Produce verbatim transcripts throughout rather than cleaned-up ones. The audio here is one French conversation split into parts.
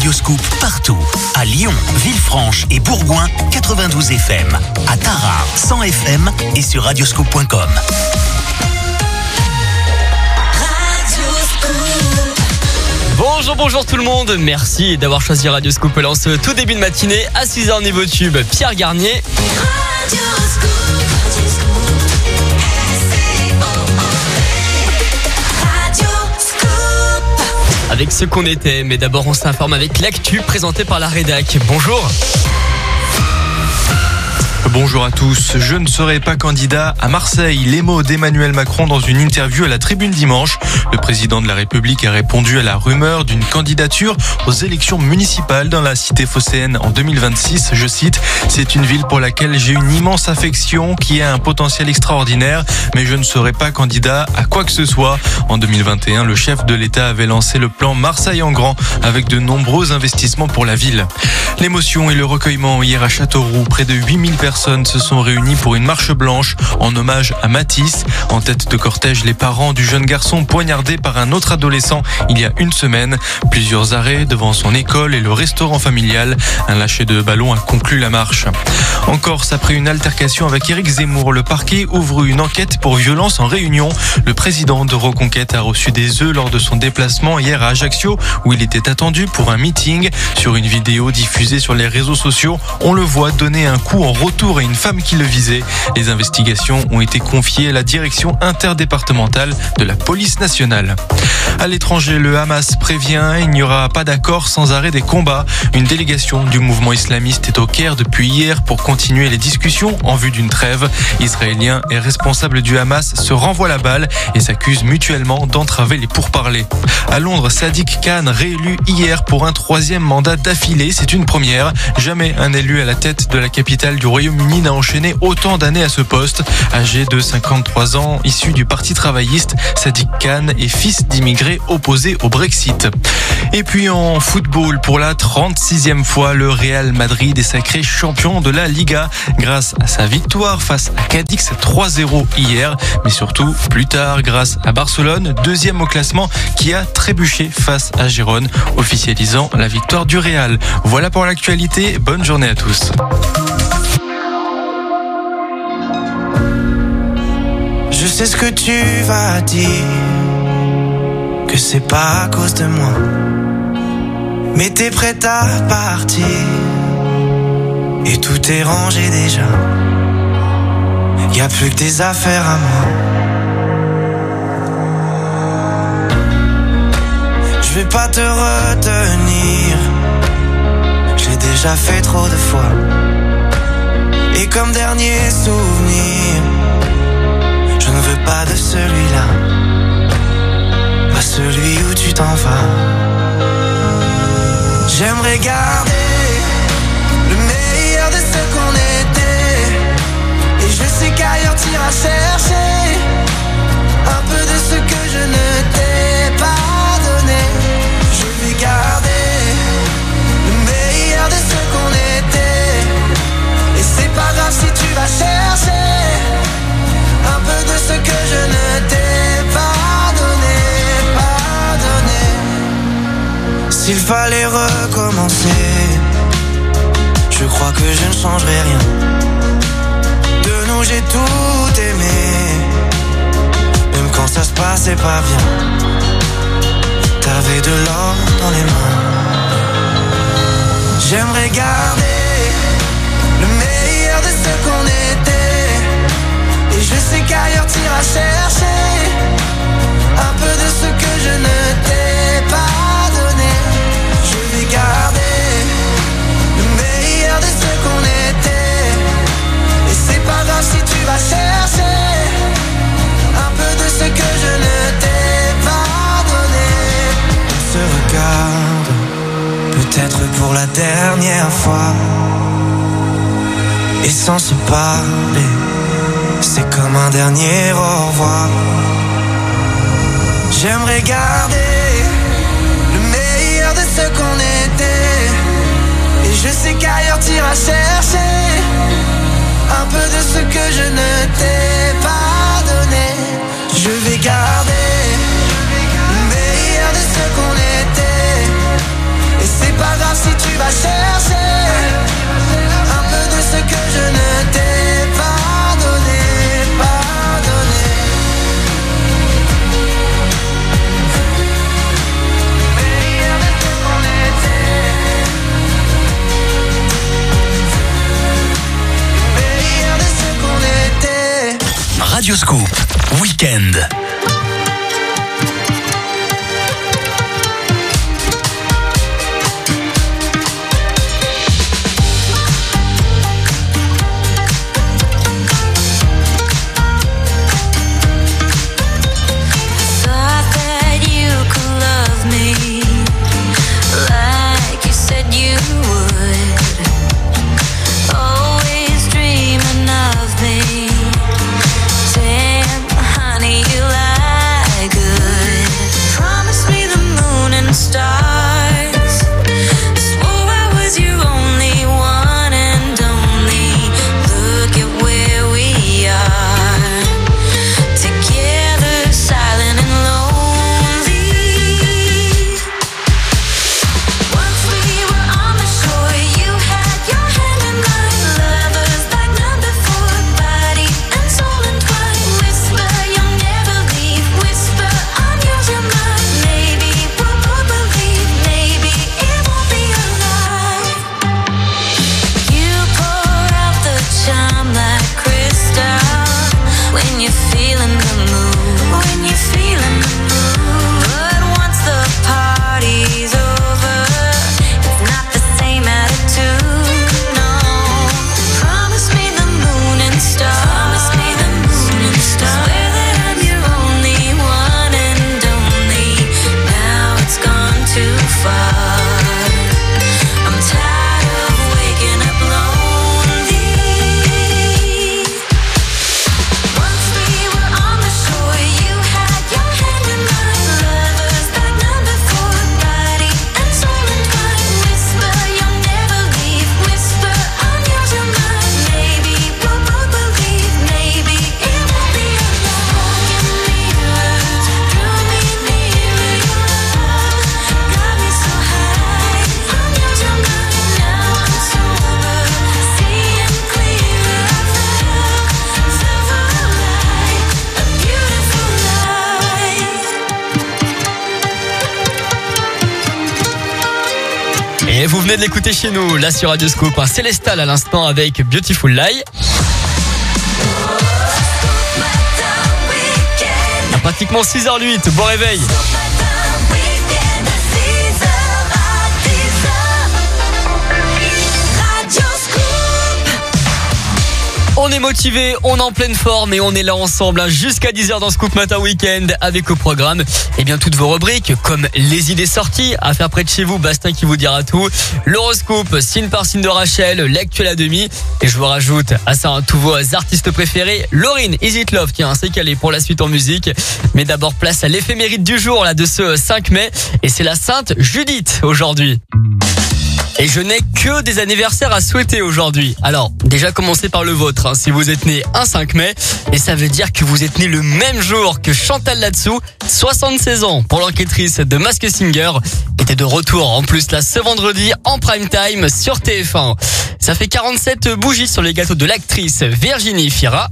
Radioscoop partout. À Lyon, Villefranche et Bourgoin, quatre-vingt-douze F M. À Tarare, cent F M et sur radioscoop point com. Bonjour, bonjour tout le monde. Merci d'avoir choisi Radioscoop en ce tout début de matinée. À six heures niveau tube, Pierre Garnier. Avec ce qu'on était, mais d'abord on s'informe avec l'actu présenté par la rédac. Bonjour. Bonjour à tous. Je ne serai pas candidat à Marseille. Les mots d'Emmanuel Macron dans une interview à la Tribune dimanche. Le président de la République a répondu à la rumeur d'une candidature aux élections municipales dans la cité phocéenne en deux mille vingt-six. Je cite, « C'est une ville pour laquelle j'ai une immense affection, qui a un potentiel extraordinaire, mais je ne serai pas candidat à quoi que ce soit. » En deux mille vingt et un, le chef de l'État avait lancé le plan Marseille en grand avec de nombreux investissements pour la ville. L'émotion et le recueillement hier à Châteauroux. Près de huit mille personnes se sont réunies pour une marche blanche en hommage à Matisse. En tête de cortège, les parents du jeune garçon poignardé par un autre adolescent il y a une semaine. Plusieurs arrêts devant son école et le restaurant familial. Un lâcher de ballon a conclu la marche. En Corse, après une altercation avec Éric Zemmour, le parquet ouvre une enquête pour violence en réunion. Le président de Reconquête a reçu des œufs lors de son déplacement hier à Ajaccio, où il était attendu pour un meeting. Sur une vidéo diffusée sur les réseaux sociaux, on le voit donner un coup en retour à une femme qui le visait. Les investigations ont été confiées à la direction interdépartementale de la police nationale. À l'étranger, le Hamas prévient, il n'y aura pas d'accord sans arrêt des combats. Une délégation du mouvement islamiste est au Caire depuis hier pour continuer les discussions en vue d'une trêve. Israéliens et responsables du Hamas se renvoient la balle et s'accusent mutuellement d'entraver les pourparlers. À Londres, Sadiq Khan réélu hier pour un troisième mandat d'affilée. C'est une première. Jamais un élu à la tête de la capitale du Royaume-Uni n'a enchaîné autant d'années à ce poste. Âgé de cinquante-trois ans, issu du Parti travailliste, Sadiq Khan est fils d'immigrés opposés au Brexit. Et puis en football, pour la trente-sixième fois, le Real Madrid est sacré champion de la Liga grâce à sa victoire face à Cadix trois zéro hier, mais surtout plus tard grâce à Barcelone, deuxième au classement, qui a trébuché face à Gérone, officialisant la victoire du Real. Voilà pour l'actualité, bonne journée à tous. Je sais ce que tu vas dire, que c'est pas à cause de moi, mais t'es prête à partir et tout est rangé déjà. Y a plus que tes affaires à moi. Je vais pas te retenir, j'ai déjà fait trop de fois. Et comme dernier souvenir, je ne veux pas de celui-là, pas celui où tu t'en vas. J'aimerais garder le meilleur de ce qu'on était, et je sais qu'ailleurs t'iras chercher un peu de ce que je ne t'ai pas donné. Je vais garder le meilleur de ce qu'on était, et c'est pas grave si tu vas chercher un peu de ce que je ne t'ai pas donné, pas donné. S'il fallait recommencer, je crois que je ne changerai rien. De nous j'ai tout aimé, même quand ça se passait pas bien. T'avais de l'or dans les mains. J'aimerais garder le meilleur de ce qu'on était, et je sais qu'ailleurs t'iras chercher un peu de ce que je ne t'ai pas donné. Je vais garder le meilleur de ce qu'on était, et c'est pas grave si tu vas chercher un peu de ce que je ne t'ai pas donné. On se regarde, peut-être pour la dernière fois, et sans se parler, c'est comme un dernier au revoir. J'aimerais garder le meilleur de ce qu'on était, et je sais qu'ailleurs t'iras chercher un peu de ce que je ne t'ai pas donné. Je vais garder le meilleur de ce qu'on était, et c'est pas grave Radioscoop, Week-end. Et vous venez de l'écouter chez nous, là sur Radioscoop, un Célestal à l'instant avec Beautiful Lie. À pratiquement six heures zéro huit, bon réveil. On est motivé, on est en pleine forme et on est là ensemble hein, jusqu'à dix heures dans Scoop Matin Week-end avec au programme eh bien toutes vos rubriques comme les idées sorties à faire près de chez vous, Bastien qui vous dira tout, l'horoscope, signe par signe de Rachel, l'actuel à demi et je vous rajoute à ça hein, tous vos artistes préférés, Lauryn, Is It Love, tiens c'est calé pour la suite en musique, mais d'abord place à l'éphéméride du jour là de ce cinq mai et c'est la Sainte Judith aujourd'hui. Et je n'ai que des anniversaires à souhaiter aujourd'hui. Alors, déjà commencez par le vôtre, hein, si vous êtes né un cinq mai. Et ça veut dire que vous êtes né le même jour que Chantal Latsou, soixante-seize ans pour l'enquêtrice de Masked Singer. Était de retour en plus là ce vendredi en prime time sur T F un. Ça fait quarante-sept bougies sur les gâteaux de l'actrice Virginie Fira.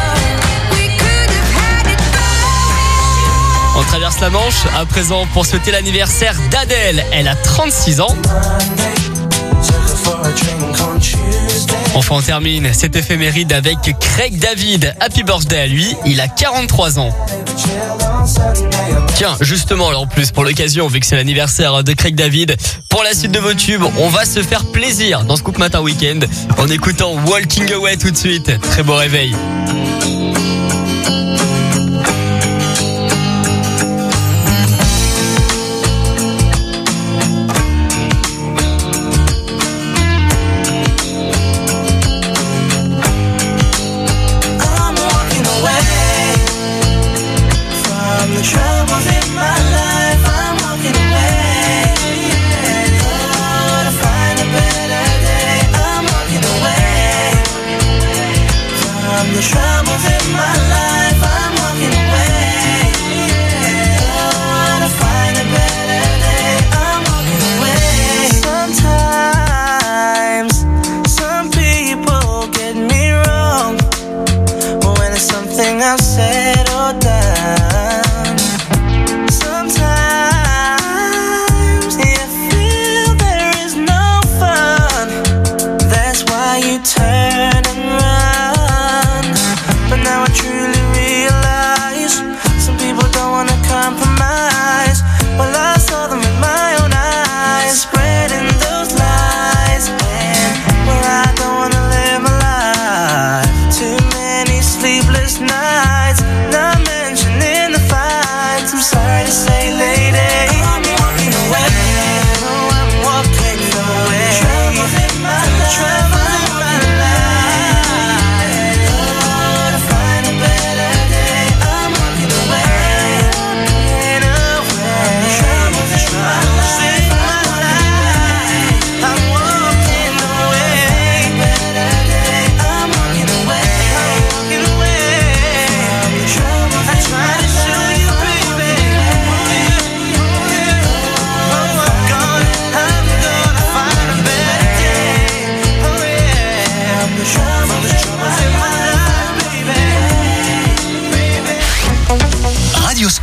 On traverse la Manche à présent pour souhaiter l'anniversaire d'Adèle. Elle a trente-six ans. Enfin on termine cette éphéméride avec Craig David. Happy birthday à lui, il a quarante-trois ans. Tiens, justement alors en plus pour l'occasion, vu que c'est l'anniversaire de Craig David, pour la suite de vos tubes, on va se faire plaisir dans Scoop Matin Week-end en écoutant Walking Away tout de suite. Très beau réveil. The troubles in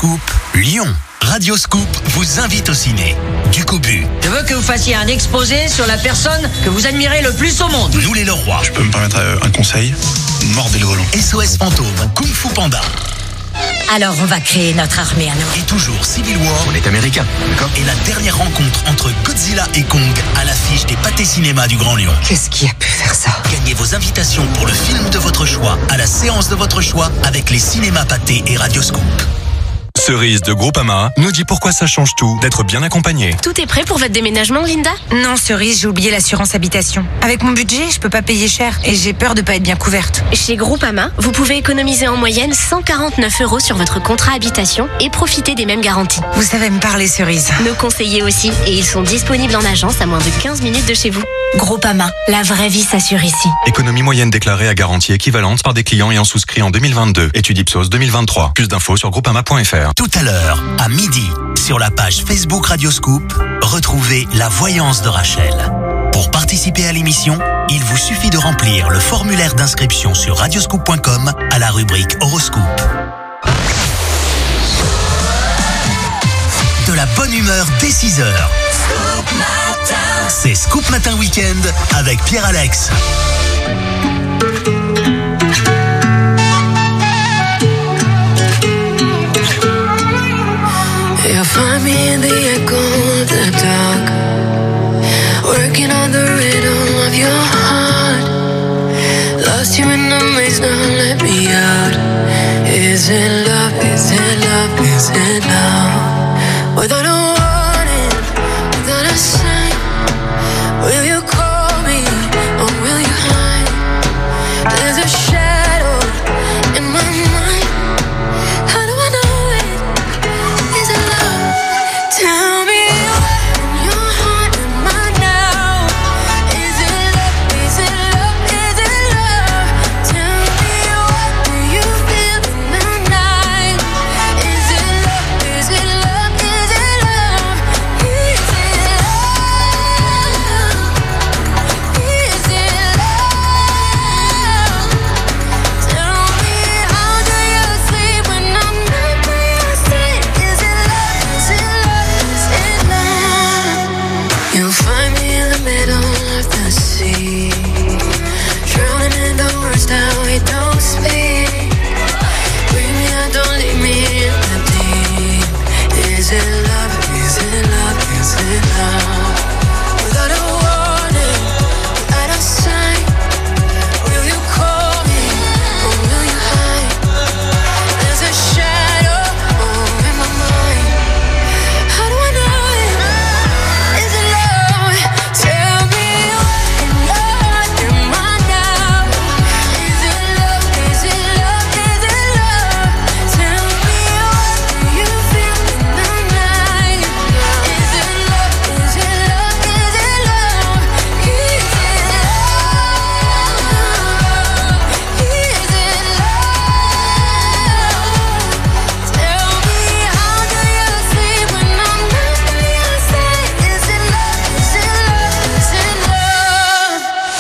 Scoop, Lyon. Radio Scoop vous invite au ciné. Du Cobu. Je veux que vous fassiez un exposé sur la personne que vous admirez le plus au monde. Nous les Leroy. Je peux me permettre un conseil? Mordez le volant. S O S Fantôme, Kung Fu Panda. Alors on va créer notre armée à nous. Et toujours Civil War. On est américain, d'accord? Et la dernière rencontre entre Godzilla et Kong à l'affiche des pâtés cinéma du Grand Lyon. Qu'est-ce qui a pu faire ça? Gagnez vos invitations pour le film de votre choix à la séance de votre choix avec les cinémas pâtés et Radio Scoop. Cerise de Groupama nous dit pourquoi ça change tout d'être bien accompagné. Tout est prêt pour votre déménagement, Linda? Non, Cerise, j'ai oublié l'assurance habitation. Avec mon budget, je peux pas payer cher et j'ai peur de pas être bien couverte. Chez Groupama, vous pouvez économiser en moyenne cent quarante-neuf euros sur votre contrat habitation et profiter des mêmes garanties. Vous savez me parler, Cerise. Nos conseillers aussi, et ils sont disponibles en agence à moins de quinze minutes de chez vous. Groupama, la vraie vie s'assure ici. Économie moyenne déclarée à garantie équivalente par des clients ayant souscrit en deux mille vingt-deux. Étude Ipsos deux mille vingt-trois. Plus d'infos sur groupama point f r. Tout à l'heure, à midi, sur la page Facebook Radio Scoop, retrouvez la voyance de Rachel. Pour participer à l'émission, il vous suffit de remplir le formulaire d'inscription sur radioscoop point com à la rubrique Horoscope. De la bonne humeur dès six heures. C'est Scoop Matin Week-end avec Pierre-Alex. You'll find me in the echo of the dark, working on the rhythm of your heart. Lost you in the maze, now let me out. Is it love, is it love, is it love? Without a warning, without a sign, will you call me or will you hide? There's a shadow in my mind. How do I know it? Is it love? Tell me what in your heart am I now? Is it love? Is it love? Is it love? Tell me what do you feel in the night? Is it love? Is it love? Is it love? Is it love? Is it love? Tell me how do you sleep when I'm not by your side? Is it love? Is it love? Is it love? You'll find me in the middle of the sea, drowning in the words that we don't speak. Bring me out, don't leave me in the deep. Is it love? Is it love? Is it love? Without a warning, without a sign, will you call me or will you hide? There's a shadow oh, in my mind. How do I know it? Is it love? Tell me what in your heart am I now? Is it love? Is it love? Is it love? Tell me what do you feel in the night? Is it love? Is it love? Is it love? Is it love? Is it love? Tell me how do you sleep when I'm not by your side? Is it love? Is it love? Is it love?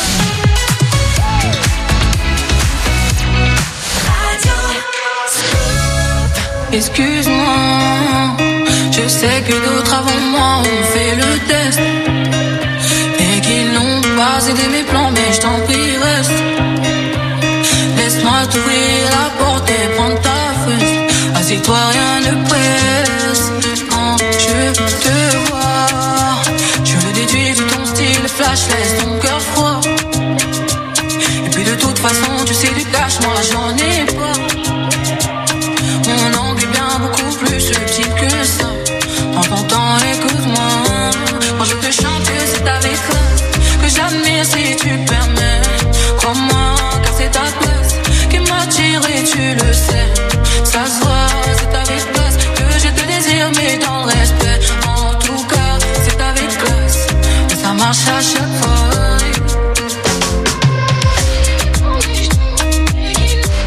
Excuse-moi, je sais que d'autres avant moi ont fait le test et qu'ils n'ont pas aidé mes plans, mais je t'en prie reste. Laisse-moi t'ouvrir la porte et prendre ta fesse. Assieds-toi, rien ne presse. Quand je te vois, je le déduis de ton style flash, laisse ton cœur froid. Et puis de toute façon, tu sais du cash, moi j'en ai pas. Mon angle est bien beaucoup plus subtil que ça. Prends ton temps, écoute-moi. Quand je te chante, c'est avec classe que j'admire si tu permets. Crois-moi, car c'est ta place qui m'attire et tu le sais. Ça se voit, c'est avec classe que je te désire, mais dans le respect. En tout cas, c'est avec classe que ça marche à chaque fois.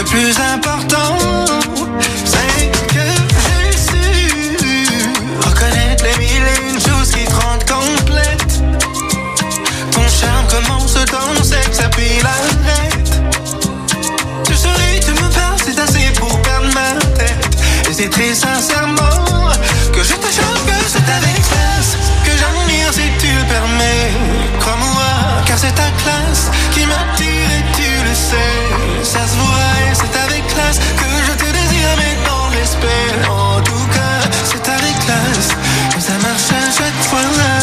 plus important, c'est que j'ai su reconnaître les mille et une choses qui te rendent complète. Ton charme commence dans le sexe, puis l'arrête. Tu souris, tu me parles, c'est assez pour perdre ma tête. Et c'est très sincèrement que je te chante, que c'est avec classe que j'admire si tu le permets. Crois-moi, car c'est ta classe qui m'attire et tu le sais. Ça se voit et c'est avec classe que je te désire, mais dans le respect. En tout cas, c'est avec classe que ça marche à chaque fois.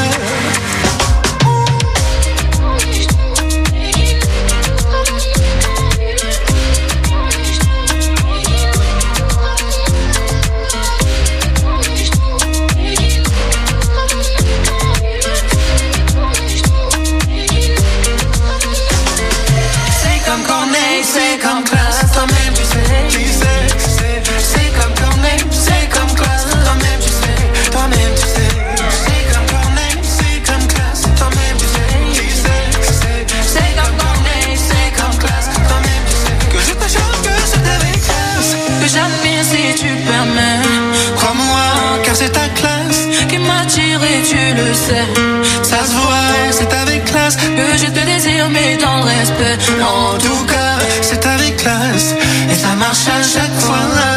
C'est comme classe, toi-même tu sais, tu sais, tu sais. C'est comme Corneille, c'est comme classe, toi-même tu sais, toi-même tu sais. C'est comme Corneille, c'est comme classe, toi-même tu sais, tu sais, tu sais. C'est comme Corneille, c'est comme classe, toi-même tu sais. Que je te chante, que c'est avec classe que j'admire si tu permets. Crois-moi, car c'est ta classe qui m'attire et tu le sais. Ça se voit, c'est avec classe que je te désire, mais dans le respect. En tout cas, c'est avec classe et ça marche à chaque fois.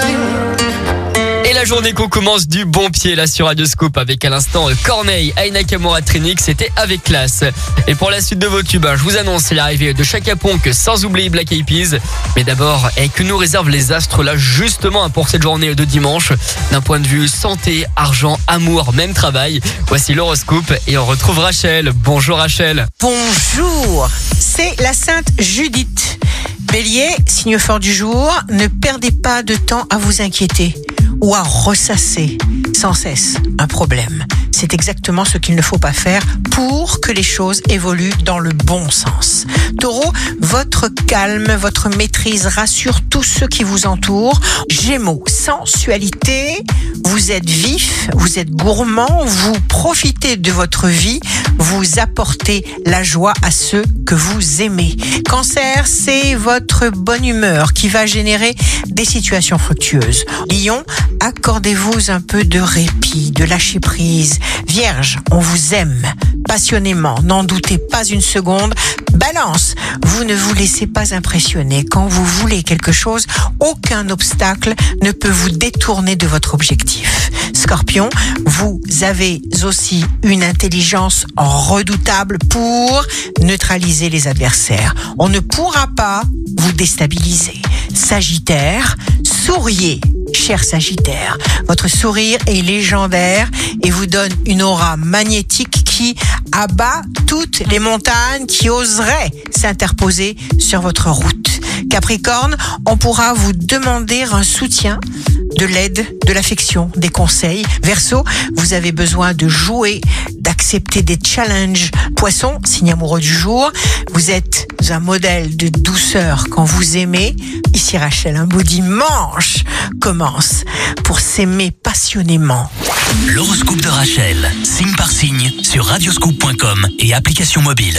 Et la journée qu'on commence du bon pied là sur Radio Scoop avec à l'instant Corneille, Aina Kamura Trinix, c'était avec classe. Et pour la suite de vos tubes, je vous annonce l'arrivée de Chaka Ponk sans oublier Black Eyed Peas. Mais d'abord, et que nous réservent les astres là justement pour cette journée de dimanche d'un point de vue santé, argent, amour, même travail. Voici l'horoscope et on retrouve Rachel. Bonjour Rachel. Bonjour, c'est la Sainte Judith. Bélier, signe fort du jour, ne perdez pas de temps à vous inquiéter ou à ressasser sans cesse un problème. C'est exactement ce qu'il ne faut pas faire pour que les choses évoluent dans le bon sens. Taureau, votre calme, votre maîtrise rassure tous ceux qui vous entourent. Gémeaux, sensualité, vous êtes vif, vous êtes gourmand, vous profitez de votre vie, vous apportez la joie à ceux que vous aimez. Cancer, c'est votre bonne humeur qui va générer des situations fructueuses. Lion, accordez-vous un peu de répit, de lâcher prise. Vierge, on vous aime passionnément, n'en doutez pas une seconde. Balance, vous ne vous laissez pas impressionner. Quand vous voulez quelque chose, aucun obstacle ne peut vous détourner de votre objectif. Scorpion, vous avez aussi une intelligence redoutable pour neutraliser les adversaires. On ne pourra pas vous déstabiliser. Sagittaire, souriez, cher Sagittaire. Votre sourire est légendaire et vous donne une aura magnétique qui abat toutes les montagnes qui oseraient s'interposer sur votre route. Capricorne, on pourra vous demander un soutien, de l'aide, de l'affection, des conseils. Verseau, vous avez besoin de jouer, d'accepter des challenges. Poisson, signe amoureux du jour, vous êtes un modèle de douceur quand vous aimez. Ici Rachel, un beau dimanche commence pour s'aimer passionnément. L'horoscope de Rachel, signe par signe, sur radioscoop point com et application mobile.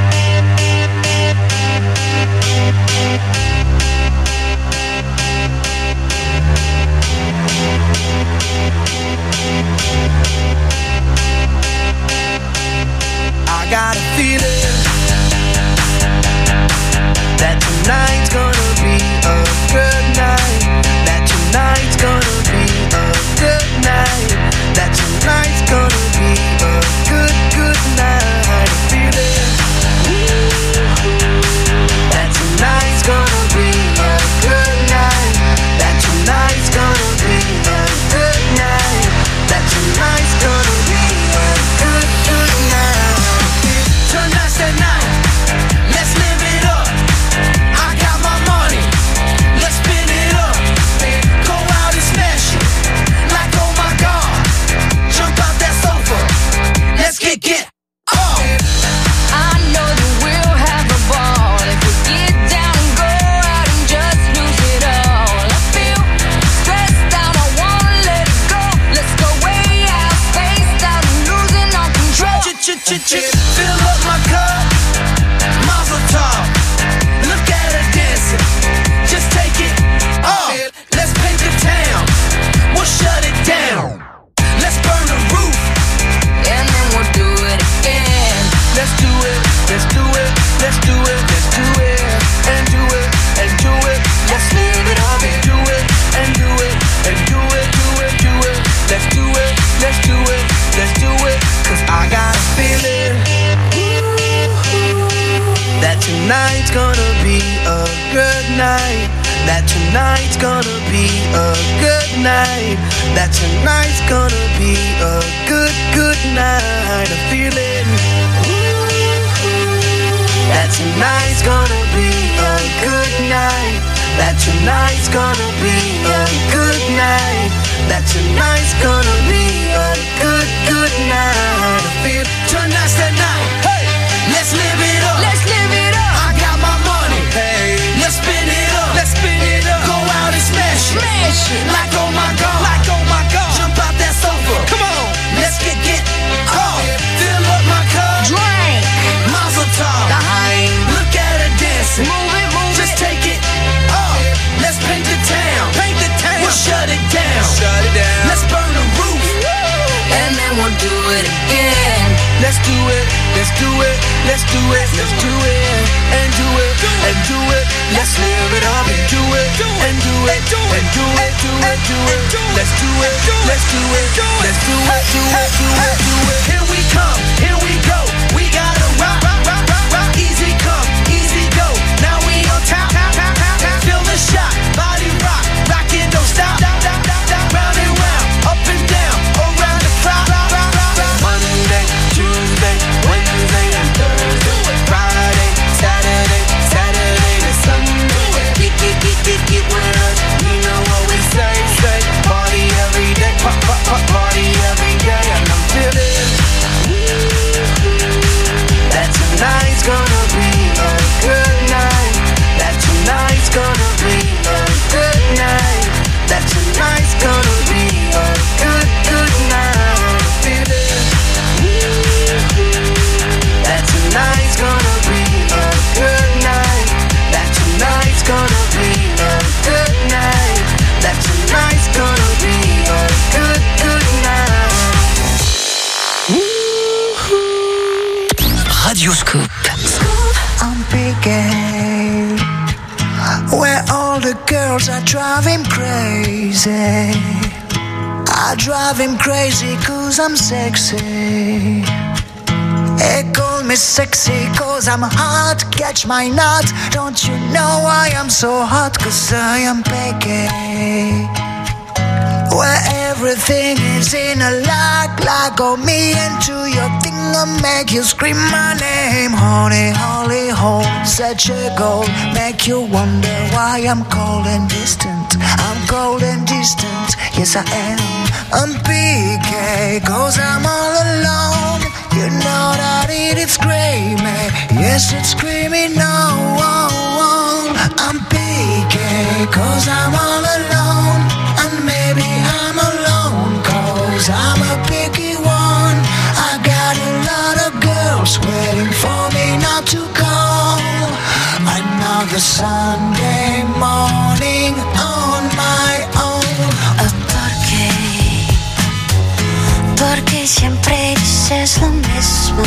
I got a feeling that tonight's gonna be a good night. That tonight's gonna be a good night. That tonight's gonna be a good, good night. I got a feeling. Ooh. tonight's gonna be a good night. That tonight's gonna be a good night. That tonight's gonna be a good, good night. I feel it. That tonight's gonna be a good night. That tonight's gonna be a good night. That tonight's gonna be a good, good night. I feel tonight's the night. Hey, let's live it up. Let's live it up. I got my money. Hey, let's spin it up. Let's spin it up. Go out and smash it. Smash it. Like oh my god. Like oh my god. Jump out that sofa. Come on. Let's get get off. Fill up my cup. Drink. Mazel tov. Daheim. Look at her dancing. Move it, move it. Just take it off. Let's paint the town. Paint the town. We'll shut it down. Shut it down. Let's burn the roof. And then we'll do it again. Let's do it. Let's do it. Let's do it. Let's do it. And do it. And do it. Let's live it up and do it. And do it. And do it. Do it. Do it. Let's do it. Let's do it. Let's do it. Do it. Do it. Do it. Here we come. Here we go. We gotta rock, rock, rock, rock, rock. Easy come, easy go. Now we on top. Feel the shot. Body rock. Rock it, don't stop. Round and round. Up and down. Around the clock. Monday, Tuesday, Wednesday, and Thursday. Friday, Saturday, Saturday to Sunday. Get, get, get, get, get with us. You know what we say, say. Party every day, pop, pop, pop, party every day. And I'm feeling that tonight's gonna be a good night. That tonight's gonna be a good night. That tonight's gonna be a good, good night. Feeling that tonight's gonna be a good night. That tonight's gonna be a good night. That tonight's gonna be a good, good night. Radio Scoop. I'm picking where all the girls are driving crazy. I drive him crazy cause I'm sexy. They call me sexy cause I'm hot. Catch my nut. Don't you know why I'm so hot? Cause I am picky. Where everything is in a lock. Lock on me into your thing. I'll make you scream my name. Honey, holy hole. Such a goal. Make you wonder why I'm cold and distant. I'm cold and distant. Yes I am. I'm P K cause I'm all alone. You know that it is screaming. Yes it's screaming no. I'm P K cause I'm all alone. And maybe I'm alone cause I'm a picky one. I got a lot of girls waiting for me not to call. Another Sunday morning on my own. ¿Por qué? Porque siempre dices lo mismo.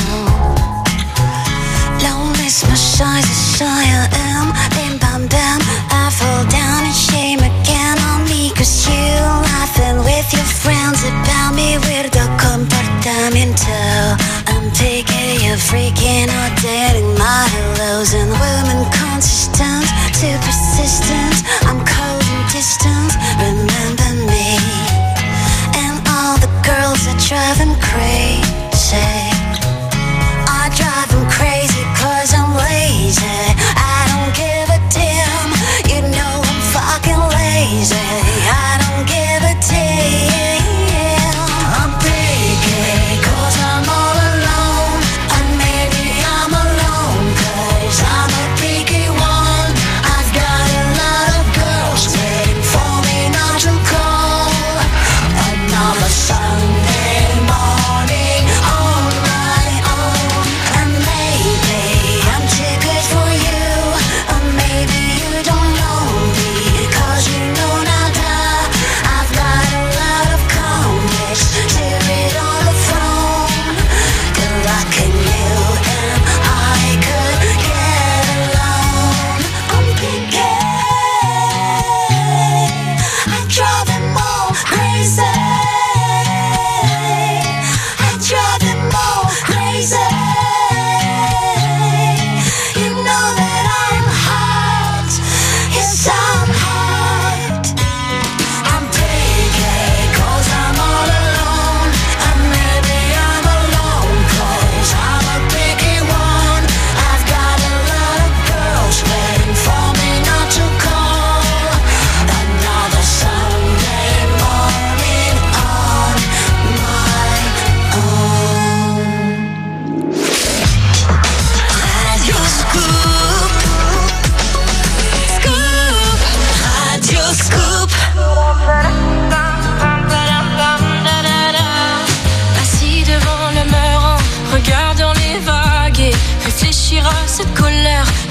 Lo mismo soy, soy I am. Bim bam bam, I fall down in shame again on me. Cause you laughing with your friends about me. Weirdo comportamiento. I'm taking you freaking out, dating my hellos. And women consistent, too persistent. I'm cold and distant, remember me. And all the girls are driving crazy. I drive them crazy cause I'm lazy. I don't give a damn. You know I'm fucking lazy. I don't give a damn. I'm picky cause I'm all alone. And maybe I'm alone cause I'm a picky one. I've got a lot of girls waiting for me not to call. Another Sunday morning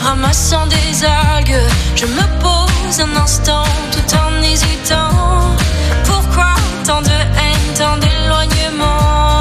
ramassant des algues. Je me pose un instant tout en hésitant. Pourquoi tant de haine, tant d'éloignement?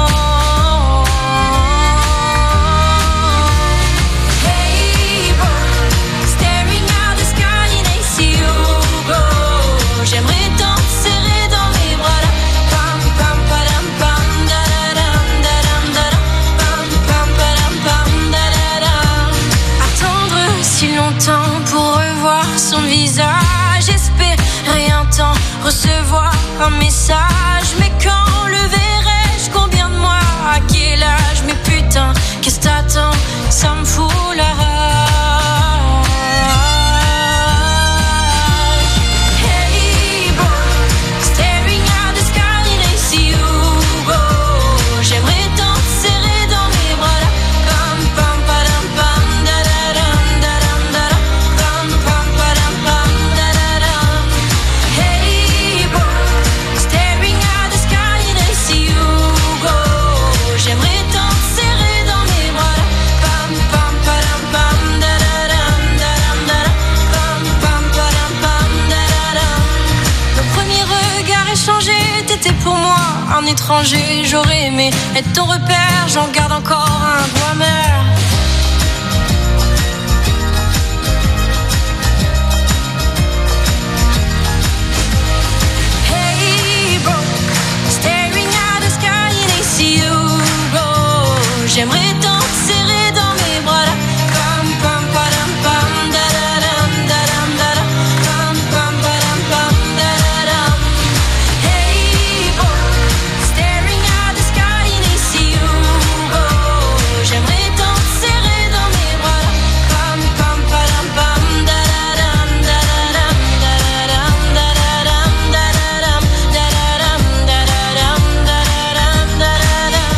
Hey boy, staring at the sky and I see you go. J'aimerais tant te serrer dans mes bras là. Pam pam padam pam da da dam da dam da dam. Pam pam padam pam da da dam. Attendre si longtemps pour revoir son visage, espérer un temps, recevoir un message. Mais quand le verrai-je, combien de mois, à quel âge? Mais putain, qu'est-ce t'attends, ça me fout la rage. Hey boy, staring at the sky and I see you go. J'aimerais tant te serrer dans mes bras là. Pam pam padam pam da da dam da dam da dam. Pam pam padam pam da da dam. Hey boy, staring at the sky and I see you go. J'aimerais tant te serrer dans mes bras là. Pam pam padam pam da da dam da dam da dam. Pam pam padam pam da da dam. Le premier regard échangé, t'étais pour moi un étranger. J'aurais aimé être ton repère, j'en garde encore un goût amer. Hey bro, staring at the sky and I see you go. J'aimerais tant te serrer dans mes bras là. Pam pam padam pam da da dam da dam da dam. Pam pam padam pam da da dam. Hey boy, staring at the sky and I see you go. J'aimerais tant te serrer dans mes bras là. Pam pam padam pam da da dam da da dam da da dam da da dam da da dam da da dam da da dam da da dam da da dam.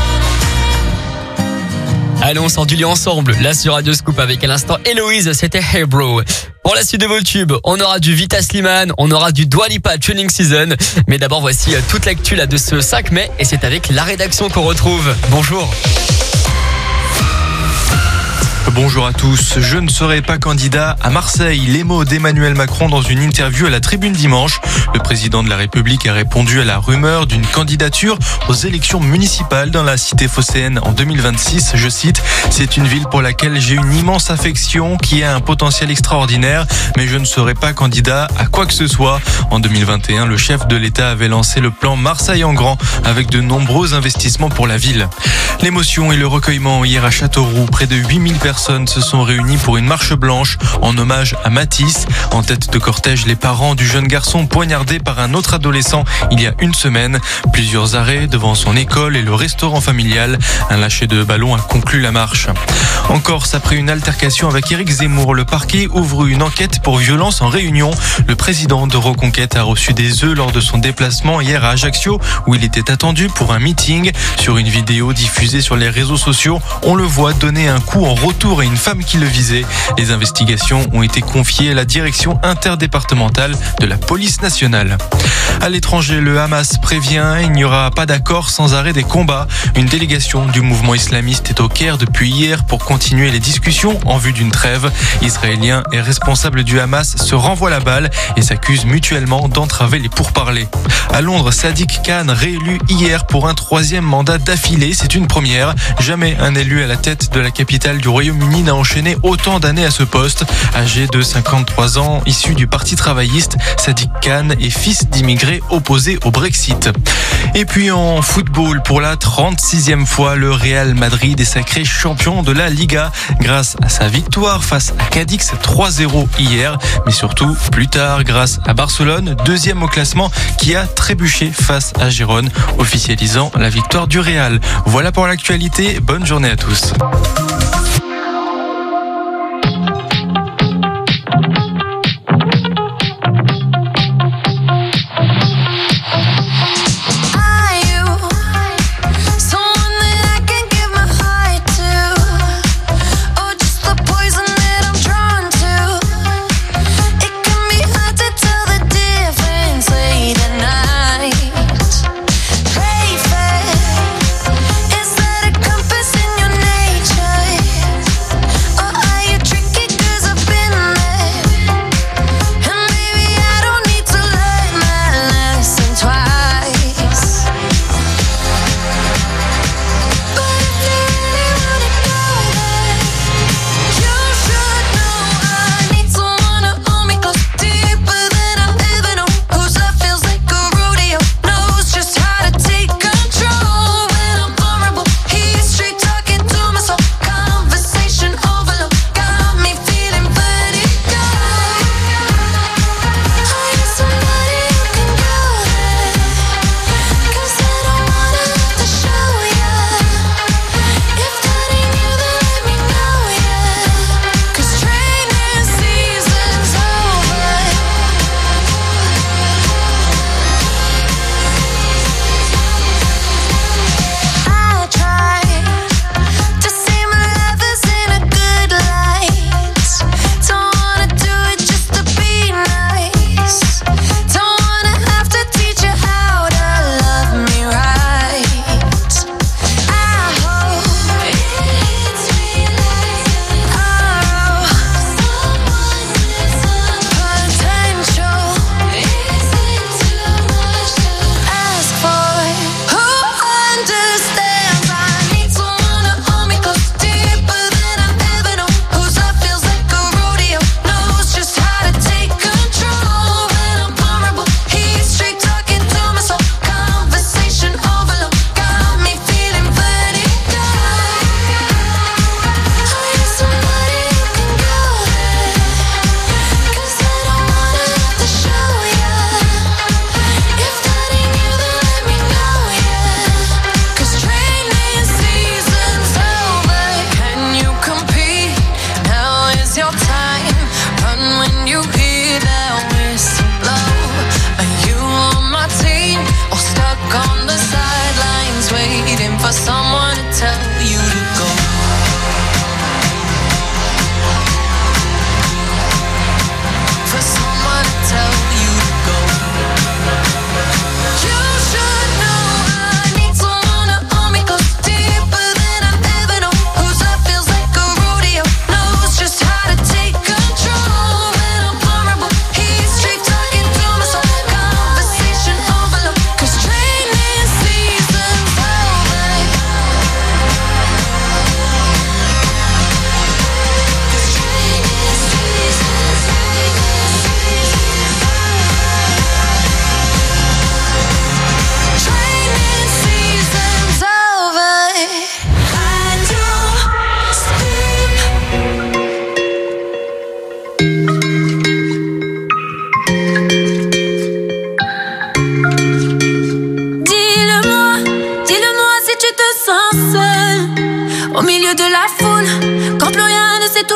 Allez, on sort du lit ensemble, là sur Radio Scoop avec à l'instant Héloïse, c'était Hey Bro. Pour la suite de vos tubes, on aura du Vita Slimane, on aura du Dua Lipa Tuning Season. Mais d'abord, voici euh, toute l'actu là de ce cinq mai et c'est avec la rédaction qu'on retrouve. Bonjour. Bonjour à tous. Je ne serai pas candidat à Marseille. Les mots d'Emmanuel Macron dans une interview à la Tribune dimanche. Le président de la République a répondu à la rumeur d'une candidature aux élections municipales dans la cité phocéenne en deux mille vingt-six. Je cite, « C'est une ville pour laquelle j'ai une immense affection, qui a un potentiel extraordinaire, mais je ne serai pas candidat à quoi que ce soit. » En deux mille vingt et un, le chef de l'État avait lancé le plan Marseille en grand avec de nombreux investissements pour la ville. L'émotion et le recueillement hier à Châteauroux. Près de huit mille personnes se sont réunies pour une marche blanche en hommage à Matisse. En tête de cortège, les parents du jeune garçon poignardé par un autre adolescent il y a une semaine. Plusieurs arrêts devant son école et le restaurant familial. Un lâcher de ballon a conclu la marche. En Corse, après une altercation avec Éric Zemmour, le parquet ouvre une enquête pour violence en réunion. Le président de Reconquête a reçu des œufs lors de son déplacement hier à Ajaccio, où il était attendu pour un meeting. Sur une vidéo diffusée sur les réseaux sociaux, on le voit donner un coup en retour à une femme qui le visait. Les investigations ont été confiées à la direction interdépartementale de la police nationale. À l'étranger, le Hamas prévient, il n'y aura pas d'accord sans arrêt des combats. Une délégation du mouvement islamiste est au Caire depuis hier pour continuer les discussions en vue d'une trêve. Israéliens et responsables du Hamas se renvoient la balle et s'accusent mutuellement d'entraver les pourparlers. À Londres, Sadiq Khan réélu hier pour un troisième mandat d'affilée. C'est une première. Jamais un élu à la tête de la capitale du Royaume-Uni n'a enchaîné autant d'années à ce poste. Âgé de cinquante-trois ans, issu du Parti travailliste, Sadiq Khan est fils d'immigrés opposés au Brexit. Et puis en football, pour la trente-sixième fois, le Real Madrid est sacré champion de la Liga grâce à sa victoire face à Cadix trois zéro hier, mais surtout plus tard grâce à Barcelone, deuxième au classement, qui a trébuché face à Gérone, officialisant la victoire du Real. Voilà pour l'actualité, bonne journée à tous. Is that a compass in your nature?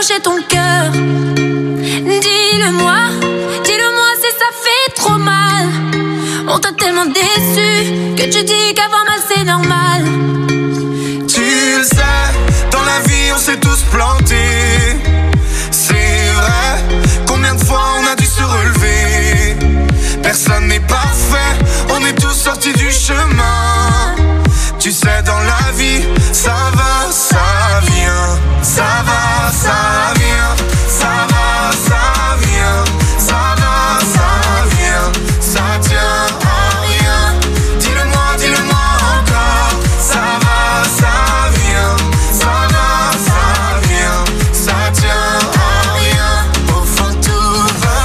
touché ton cœur. Dis-le-moi, dis-le-moi si ça fait trop mal. On t'a tellement déçu que tu dis qu'avoir mal c'est normal. Tu le sais, dans la vie on s'est tous plantés. C'est vrai, combien de fois on a dû se relever. Personne n'est parfait, on est tous sortis du chemin. Tu sais dans la vie, ça va, ça vient. Ça va, ça vient. Ça va, ça vient. Ça va, ça vient. Ça tient à rien. Dis-le-moi, dis-le-moi encore. Ça va, ça vient. Ça va, ça vient. Ça tient à rien. Au fond tout va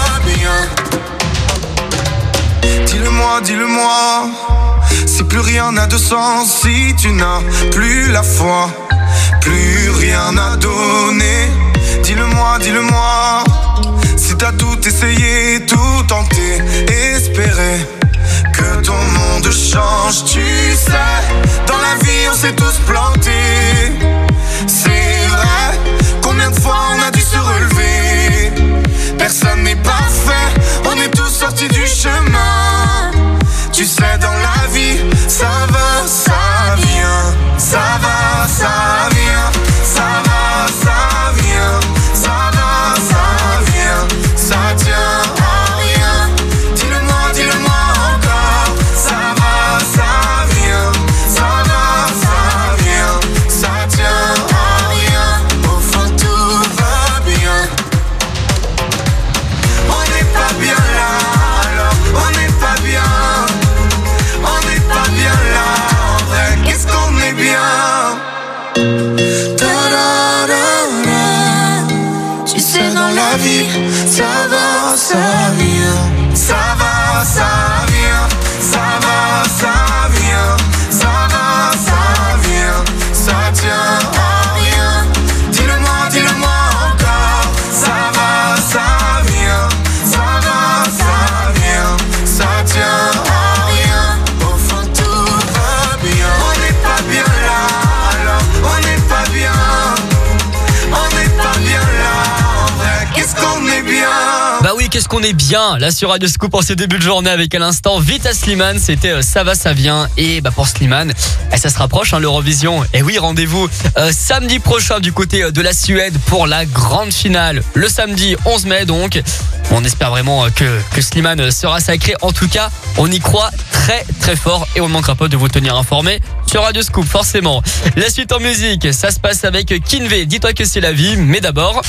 bien. Dis-le-moi, dis-le-moi. Si plus rien n'a de sens, si tu n'as plus la foi, plus rien à donner. Dis-le-moi, dis-le-moi. Si t'as tout essayé, tout tenté, espéré que ton monde change. Tu sais, dans la vie on s'est tous plantés. C'est vrai, combien de fois on a dû se relever. Personne n'est parfait, on est tous sortis du chemin. Tu sais dans la vie, ça va, ça vient. Ça va, ça vient. Ça va, ça vient. Ça va, ça vient. Ça tient à rien. Dis-le-moi, dis-le-moi encore. Ça va, ça vient. Ça va, ça vient. Ça tient à rien. Au fond tout va bien. On n'est pas bien là, alors on n'est pas bien. On n'est pas bien là, en vrai, qu'est-ce qu'on est bien. Ta-da-da-da. Tu sais dans la vie, ça va, ça vient. Ça va, ça vient. Ça va, ça vient. Ça va, ça vient. Ça tient à rien. Dis-le-moi, dis-le-moi encore. Ça va, ça vient. Ça va, ça vient. Ça tient à rien. Au fond tout va bien. On n'est pas bien là, alors on n'est pas bien. On n'est pas bien là, en vrai, qu'est-ce qu'on est bien. Bah oui, qu'est-ce qu'on est bien là sur Radio Scoop en ce début de journée avec à l'instant Vita Slimane, c'était euh, Ça va, ça vient. Et bah pour Slimane, eh, ça se rapproche hein, l'Eurovision. Et oui, rendez-vous euh, samedi prochain du côté euh, de la Suède pour la grande finale. Le samedi onze mai donc. On espère vraiment euh, que, que Slimane sera sacré. En tout cas, on y croit très très fort et on ne manquera pas de vous tenir informé sur Radio Scoop forcément. La suite en musique, ça se passe avec Kinvey, Dis-toi que c'est la vie. Mais d'abord...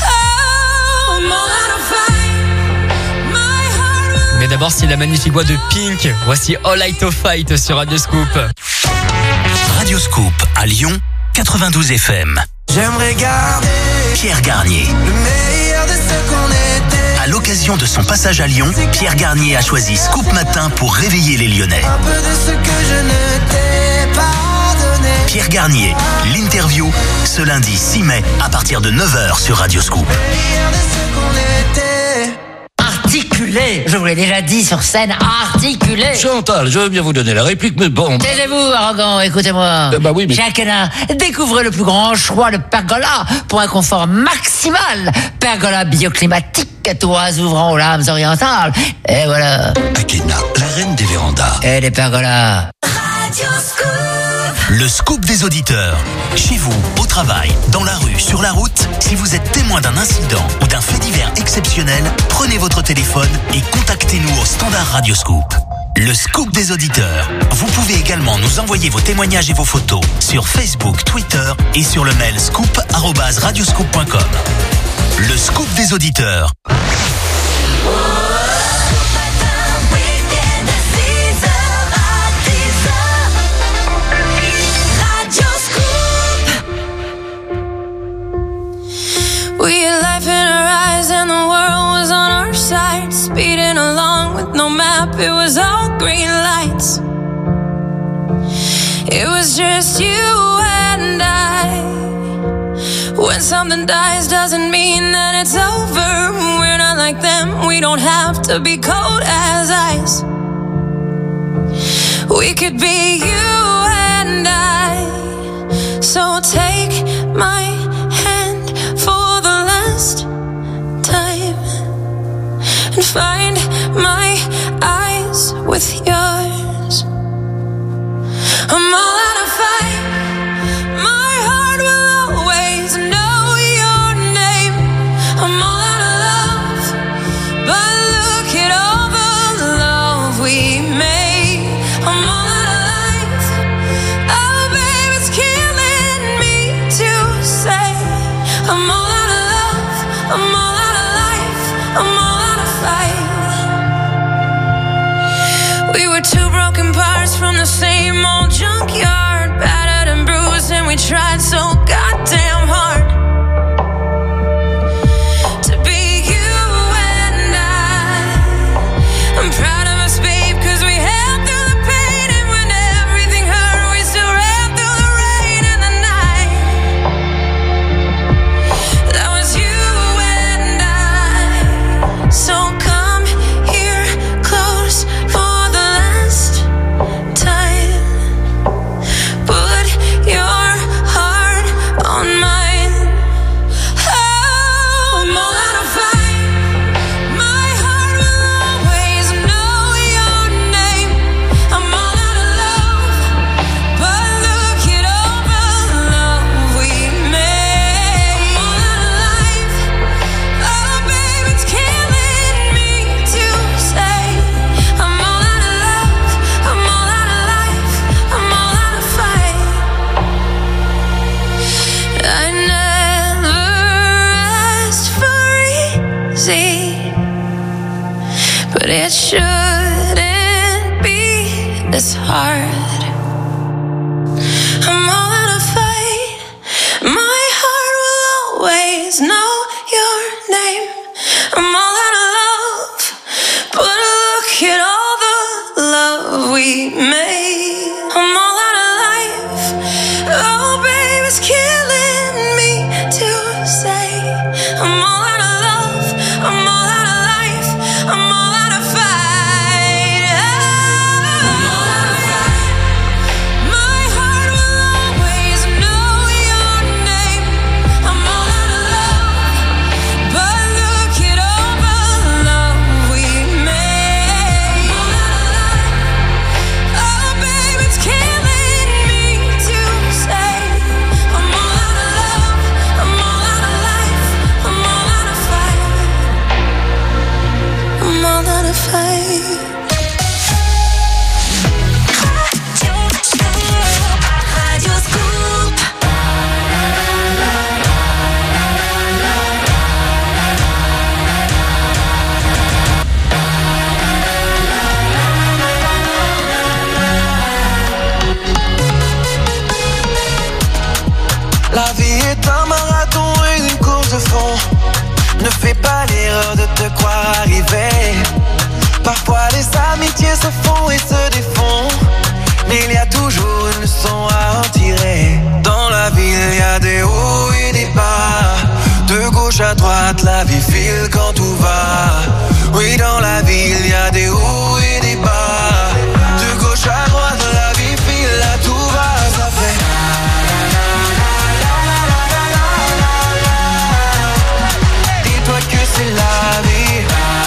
Mais d'abord, c'est la magnifique voix de Pink. Voici All Light to Fight sur Radio Scoop. Radio Scoop à Lyon, quatre-vingt-douze F M. J'aimerais garder Pierre Garnier. le meilleur de ce qu'on était. À l'occasion de son passage à Lyon, Pierre Garnier a choisi Scoop Matin pour réveiller les Lyonnais. Un peu de ce que je ne t'ai pas donné. Pierre Garnier, l'interview, ce lundi six mai à partir de neuf heures sur Radio Scoop. Le meilleur de ce qu'on était. Articulé, je vous l'ai déjà dit sur scène, articulé. Chantal, je veux bien vous donner la réplique, mais bon... Taisez-vous, arrogant, écoutez-moi. Euh, bah oui, mais... Jacques Hénin, découvrez le plus grand choix de pergola pour un confort maximal. Pergola bioclimatique, toits ouvrant aux lames orientales. Et voilà. Akena, la reine des vérandas. Et des pergolas. Radio Scoop. Le scoop des auditeurs. Chez vous, au travail, dans la rue, sur la route, si vous êtes témoin d'un incident ou d'un fait divers exceptionnel, prenez votre téléphone et contactez-nous au standard Radio Scoop. Le scoop des auditeurs. Vous pouvez également nous envoyer vos témoignages et vos photos sur Facebook, Twitter et sur le mail scoop arobase radioscoop point com. Le scoop des auditeurs. We had life in our eyes and the world was on our side. Speeding along with no map, it was all green lights. It was just you and I. When something dies doesn't mean that it's over. We're not like them, we don't have to be cold as ice. We could be you and I. So take my hand for the last and find my eyes with yours. I'm all out of fight. My heart will always know your name. I'm all out of love, but look at all the love we made. I'm all out of life. Oh, babe, it's killing me to say. I'm all out of love. I'm all out of life. I'm all out of fight. We were two broken parts from the same old junkyard, battered and bruised, and we tried so goddamn hard to be you and I. I'm proud of us, babe, 'cause we held through the pain, and when everything hurt, we still ran through the rain and the night. That was you and I. So come here close for the last time. Put your heart on mine. Oh, I'm all out of fight. My heart will always know your name. I'm all out of love, but look at all the love we made. I'm all out of life. Oh, babe, it's killing me to say. I'm all out of love. I'm all out of life. I'm all out of fight. I never asked for easy, but it shouldn't be this hard. I'm all out of fight. My heart will always know your name. I'm all out of love, but look at all the love we made. I'm all out of life. Oh, babe, it's killing me to say. I'm all out of love. I'm all out of life. I'm all out of fight. I'm all out of fight. My heart will always know your name. I'm all out of love, but look at all the love we made. I'm all out of life. Oh, babe, it's killing me to say. I'm all out of love. I'm all out of life. I'm all out of fight. I'm all out of fight. Radio Scoop. La vie est un marathon et une course de fond. Ne fais pas l'erreur de te croire arrivé. Parfois les amitiés se font et se défont, mais il y a toujours une leçon à en tirer. Dans la vie il y a des hauts et des bas. De gauche à droite la vie file quand tout va. Oui, dans la vie il y a des hauts et des bas. De gauche à droite la vie file à tout va. Ça fait dis-toi que c'est la vie.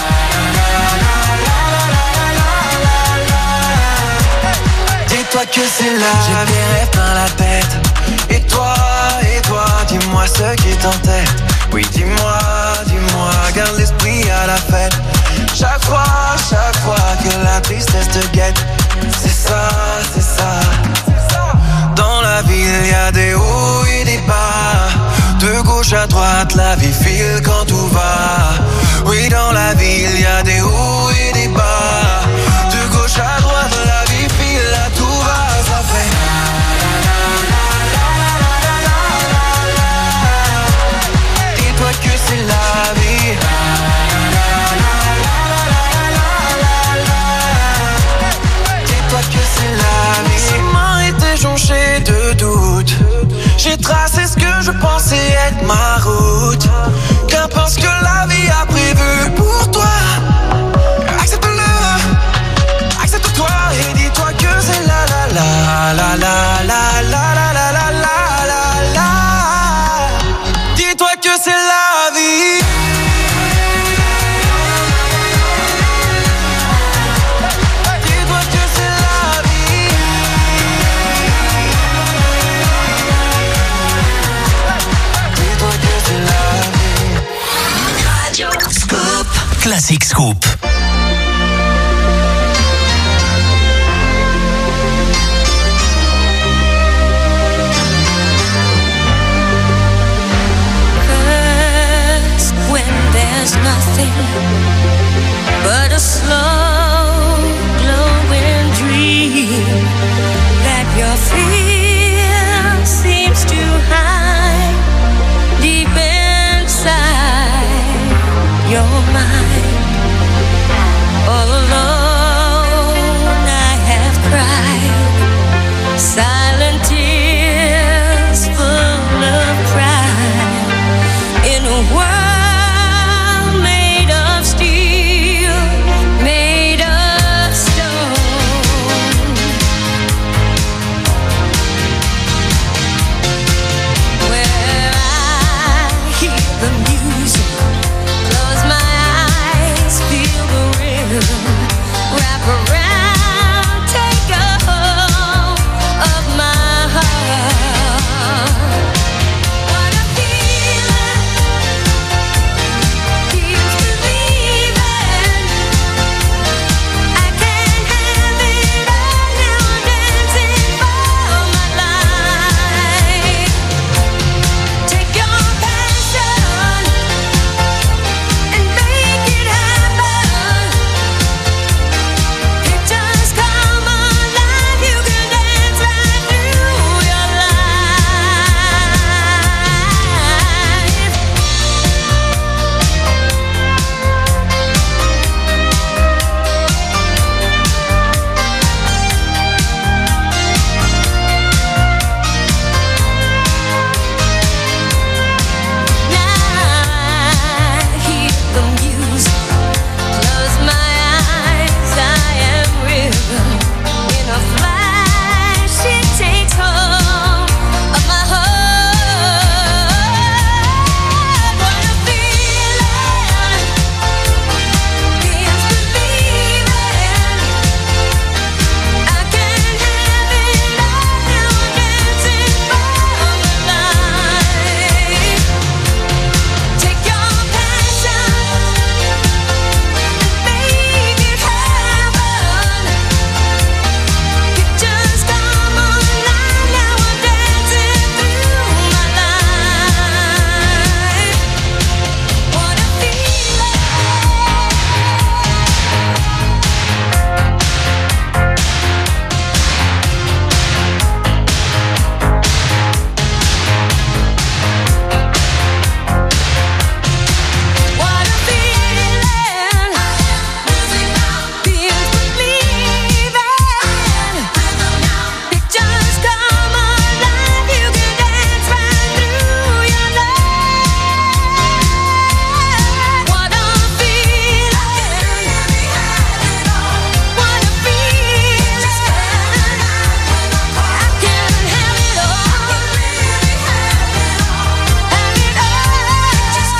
Dis-toi que c'est la vie. J'ai des rêves plein la tête. Et toi, et toi, dis-moi ce qui est en tête. Oui, dis-moi, dis-moi, garde l'esprit à la fête. Chaque fois, chaque fois que la tristesse te guette. C'est ça, c'est ça. Dans la vie, il y a des hauts et des bas. De gauche à droite, la vie file quand tout va. Oui, dans la vie, il y a des hauts et des bas. De gauche à droite, la vie file à tout va. Ça fait dis-toi que c'est la vie. Dis-toi que c'est la vie. Mon chemin était jonché de doutes. J'ai tracé ce que je pensais être ma route. Classic Scoop. First, when there's nothing but a slow glowing dream that your fear seems to hide deep inside your mind. All alone I have cried silent tears full of pride in a world made of steel, made of stone. Where I hear the music, close my eyes, feel the rhythm, wrap around, take a hold of my heart. What a feeling, feels believing. I can't have it all now, I'm dancing for my life. Take your passion and make it happen. Pictures come alive, you can dance right through your life. Now I hear the music, close my eyes, I am rhythm. In a flash, it takes hold of my heart. What a feeling, feels believing. I can't have it all now, I'm dancing for my life. Take your passion and make it happen. Pictures come alive, now I'm dancing through my life. What a feeling. What a feeling, feels believing. Pictures come alive, you can dance right through your life. What a feeling, what a feeling. I can have it all, have it all. Just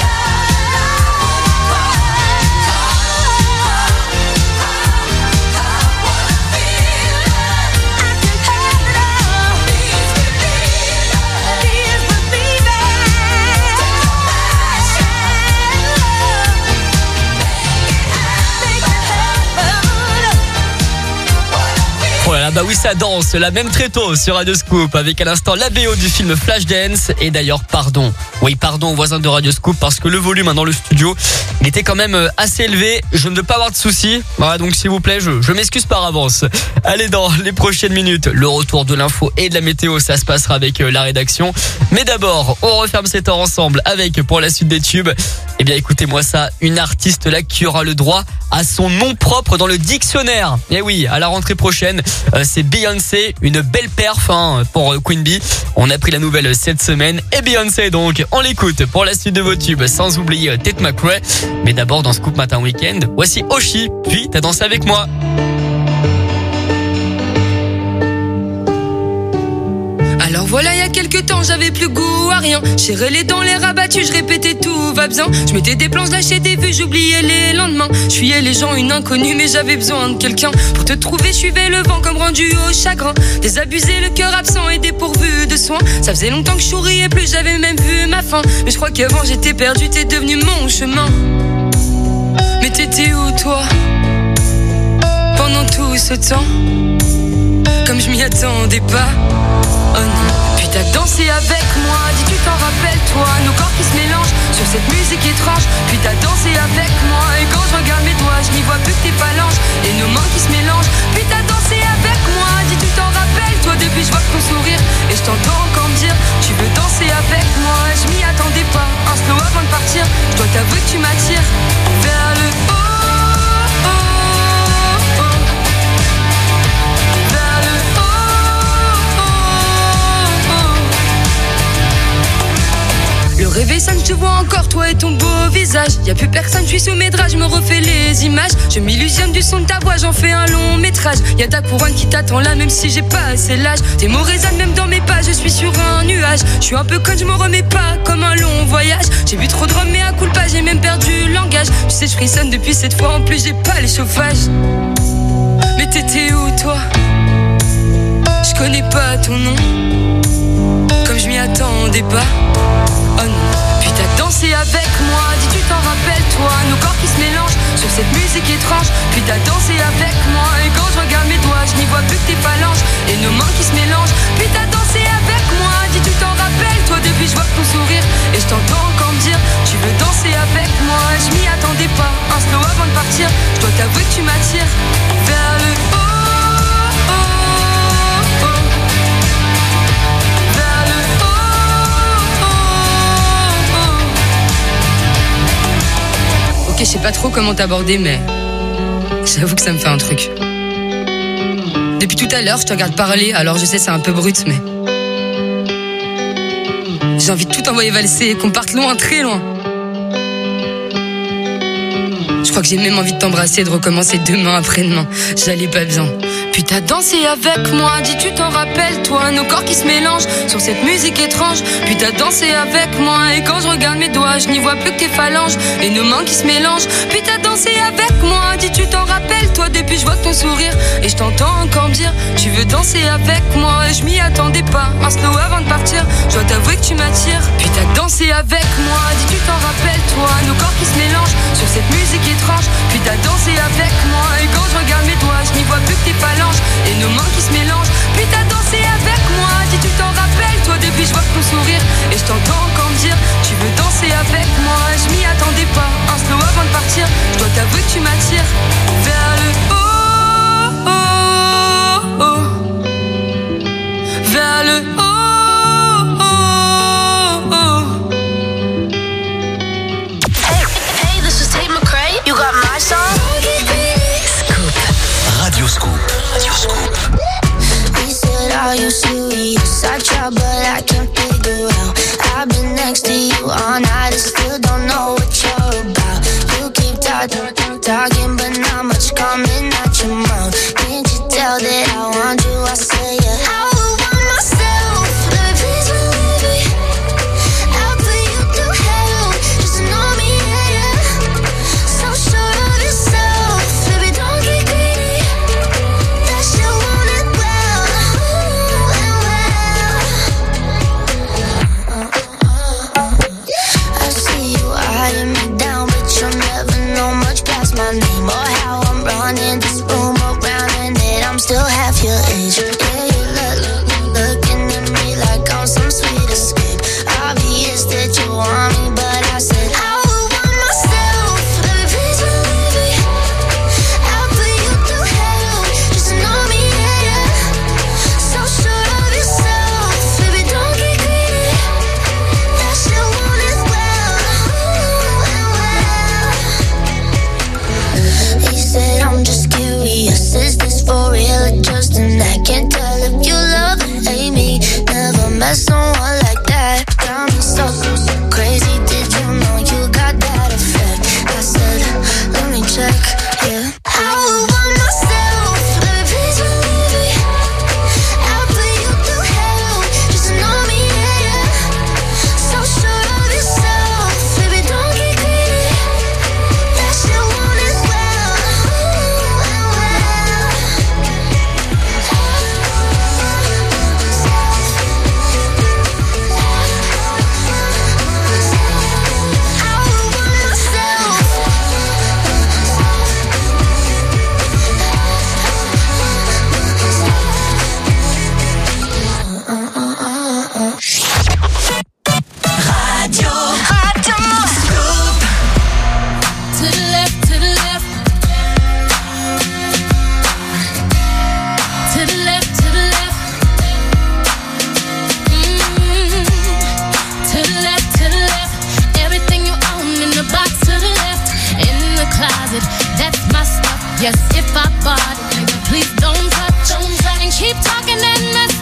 Voilà, bah oui, ça danse, la même très tôt sur Radio Scoop, avec à l'instant la B O du film Flashdance. Et d'ailleurs, pardon, oui, pardon aux voisins de Radio Scoop, parce que le volume hein, dans le studio, il était quand même euh, assez élevé. Je ne veux pas avoir de soucis, voilà, donc s'il vous plaît, je, je m'excuse par avance. Allez, dans les prochaines minutes, le retour de l'info et de la météo, ça se passera avec euh, la rédaction. Mais d'abord, on referme cette heure ensemble avec, pour la suite des tubes, eh bien écoutez-moi ça, une artiste là qui aura le droit à son nom propre dans le dictionnaire. Et oui, à la rentrée prochaine, euh, c'est Beyoncé, une belle perf hein, pour euh, Queen Bee. On a pris la nouvelle cette semaine. Et Beyoncé donc, on l'écoute pour la suite de vos tubes, sans oublier euh, Tate McRae. Mais d'abord dans Scoop Matin Weekend, voici Oshi, puis t'as dansé avec moi. Alors voilà, il y a quelques temps, j'avais plus goût à rien. J'ai relé dans les rabattus, je répétais tout va bien. Je mettais des plans, je lâchais des vues, j'oubliais les lendemains. Je fuyais les gens, une inconnue, mais j'avais besoin de quelqu'un. Pour te trouver, je suivais le vent comme rendu au chagrin. Désabusé, le cœur absent et dépourvu de soins. Ça faisait longtemps que je souriais plus, j'avais même vu ma fin. Mais je crois qu'avant j'étais perdu, t'es devenu mon chemin. Mais t'es t'étais où toi pendant tout ce temps? Comme je m'y attendais pas. Oh non. Puis t'as dansé avec moi, dis tu t'en rappelles toi? Nos corps qui se mélangent sur cette musique étrange. Puis t'as dansé avec moi, et quand je regarde mes doigts, je n'y vois plus que tes phalanges et nos mains qui se mélangent. Puis t'as dansé avec moi, dis tu t'en rappelles toi? Depuis je vois ton sourire et je t'entends encore me dire tu veux danser avec moi. Je m'y attendais pas, un slow avant de partir. Je dois t'avouer que tu m'attires vers le haut. Le réveil sonne, je te vois encore, toi et ton beau visage. Y'a plus personne, je suis sous mes draps, je me refais les images. Je m'illusionne du son de ta voix, j'en fais un long métrage. Y'a ta couronne qui t'attend là, même si j'ai pas assez l'âge. Tes mots résonnent même dans mes pas, je suis sur un nuage. Je suis un peu conne, je me remets pas, comme un long voyage. J'ai bu trop de rhum, mais à coup de pas, j'ai même perdu le langage. Tu sais, je frissonne depuis cette fois, en plus j'ai pas les chauffages. Mais t'étais où toi? Je connais pas ton nom, comme je m'y attendais pas. Oh non. Puis t'as dansé avec moi, dis tu t'en rappelles toi? Nos corps qui se mélangent sur cette musique étrange. Puis t'as dansé avec moi, et quand je regarde mes doigts, je n'y vois plus que tes phalanges et nos mains qui se mélangent. Puis t'as dansé avec moi, dis tu t'en rappelles toi? Depuis je vois ton sourire et je t'entends encore me dire tu veux danser avec moi. Je m'y attendais pas, un slow avant de partir. Je dois t'avouer que tu m'attires vers le haut. Ok, je sais pas trop comment t'aborder, mais j'avoue que ça me fait un truc. Depuis tout à l'heure, je te regarde parler, alors je sais c'est un peu brut, mais j'ai envie de tout envoyer valser et qu'on parte loin, très loin. Je crois que j'ai même envie de t'embrasser et de recommencer demain après-demain. J'allais pas bien. Puis t'as dansé avec moi, dis tu t'en rappelles toi? Nos corps qui se mélangent sur cette musique étrange. Puis t'as dansé avec moi, et quand je regarde mes doigts, je n'y vois plus que tes phalanges et nos mains qui se mélangent. Puis t'as dansé avec moi, dis tu t'en rappelles toi? Depuis je vois ton sourire et je t'entends encore me dire tu veux danser avec moi. Et je m'y attendais pas, un slow avant de partir. Je dois t'avouer que tu m'attires. Puis t'as dansé avec moi, dis tu t'en rappelles toi? Nos corps qui se mélangent sur cette musique étrange. Puis t'as dansé avec moi, et quand je regarde mes doigts, je n'y vois plus que tes phalanges et nos mains qui se mélangent. Puis t'as dansé avec moi, dis tu t'en rappelles toi? Depuis je vois ton sourire et je t'entends encore me dire tu veux danser avec moi. Je m'y attendais pas, un slow avant de partir. Je dois t'avouer que tu m'attires vers le haut, oh, oh, vers le haut, oh, oh. Hey, hey, this is Tate McRae. You got my song? Radio Scoop. Radio Scoop. He said, are you serious? I try, but I can't figure out. I've been next to you all night and still don't know what you're about. You keep talking, talking, but not much coming out your mouth. Can't you tell that I want you? I say yeah. I would want myself. Baby, please believe me. I'll put you through hell just to know me, yeah, yeah. So sure of yourself, baby, don't get greedy. That you want it well, well, well. I see you eyeing me down, but you'll never know much past my name or how Yes, if I bought, please don't touch. And keep talking and mess